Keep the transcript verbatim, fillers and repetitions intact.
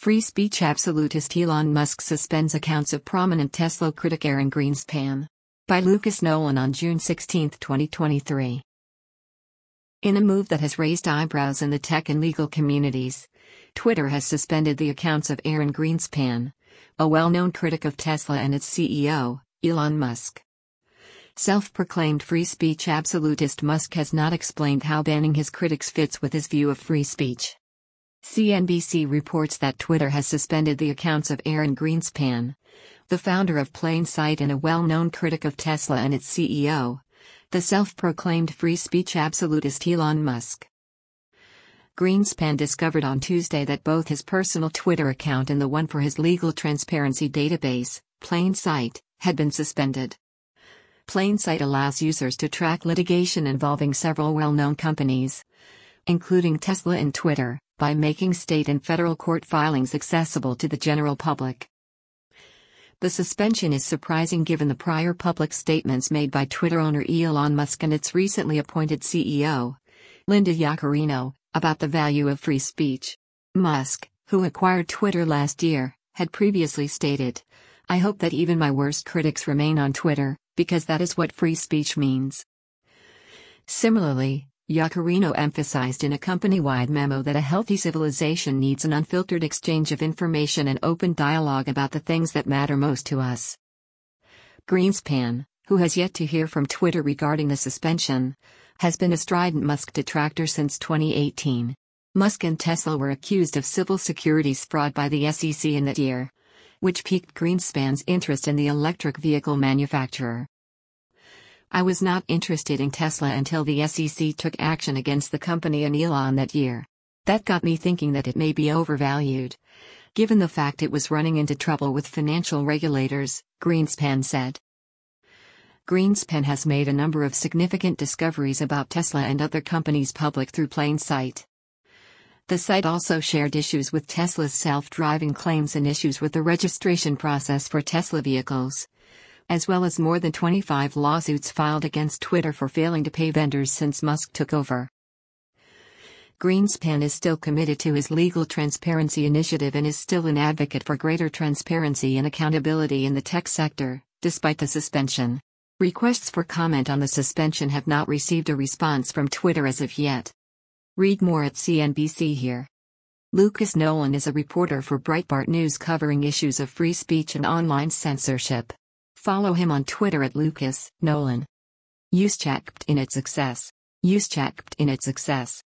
Free speech absolutist Elon Musk suspends accounts of prominent Tesla critic Aaron Greenspan. By Lucas Nolan on June sixteenth, twenty twenty-three. In a move that has raised eyebrows in the tech and legal communities, Twitter has suspended the accounts of Aaron Greenspan, a well-known critic of Tesla and its C E O, Elon Musk. Self-proclaimed free speech absolutist Musk has not explained how banning his critics fits with his view of free speech. C N B C reports that Twitter has suspended the accounts of Aaron Greenspan, the founder of Plain Sight and a well-known critic of Tesla and its C E O, the self-proclaimed free speech absolutist Elon Musk. Greenspan discovered on Tuesday that both his personal Twitter account and the one for his legal transparency database, Plain Sight, had been suspended. Plain Sight allows users to track litigation involving several well-known companies, including Tesla and Twitter, by making state and federal court filings accessible to the general public. The suspension is surprising given the prior public statements made by Twitter owner Elon Musk and its recently appointed C E O, Linda Yaccarino, about the value of free speech. Musk, who acquired Twitter last year, had previously stated, "I hope that even my worst critics remain on Twitter, because that is what free speech means." Similarly, Yaccarino emphasized in a company-wide memo that a healthy civilization needs an unfiltered exchange of information and open dialogue about the things that matter most to us. Greenspan, who has yet to hear from Twitter regarding the suspension, has been a strident Musk detractor since twenty eighteen. Musk and Tesla were accused of civil securities fraud by the S E C in that year, which piqued Greenspan's interest in the electric vehicle manufacturer. "I was not interested in Tesla until the S E C took action against the company and Elon that year. That got me thinking that it may be overvalued, given the fact it was running into trouble with financial regulators," Greenspan said. Greenspan has made a number of significant discoveries about Tesla and other companies public through Plain Sight. The site also shared issues with Tesla's self-driving claims and issues with the registration process for Tesla vehicles, as well as more than twenty-five lawsuits filed against Twitter for failing to pay vendors since Musk took over. Greenspan is still committed to his legal transparency initiative and is still an advocate for greater transparency and accountability in the tech sector, despite the suspension. Requests for comment on the suspension have not received a response from Twitter as of yet. Read more at C N B C here. Lucas Nolan is a reporter for Breitbart News covering issues of free speech and online censorship. Follow him on Twitter at Lucas Nolan. Use checked in its success. Use checked in its success.